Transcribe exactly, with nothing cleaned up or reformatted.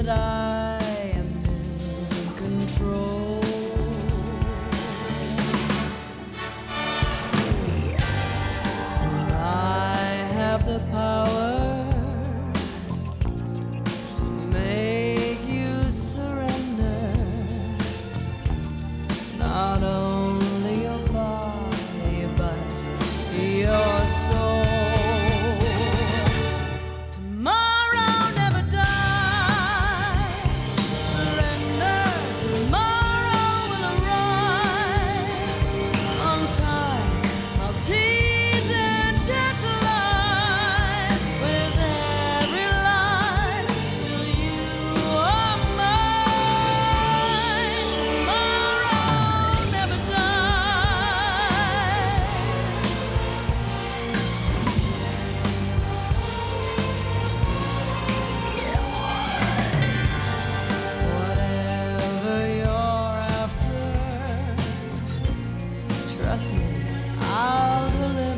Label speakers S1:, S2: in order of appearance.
S1: that I am in control. I have the power to make you surrender, not only your body but your soul. Tomorrow never dies. Surrender. Tomorrow will arrive on time. I'll tease and tantalize with every line till you are mine. Tomorrow never dies. Whatever you're after, trust me, I'll deliver.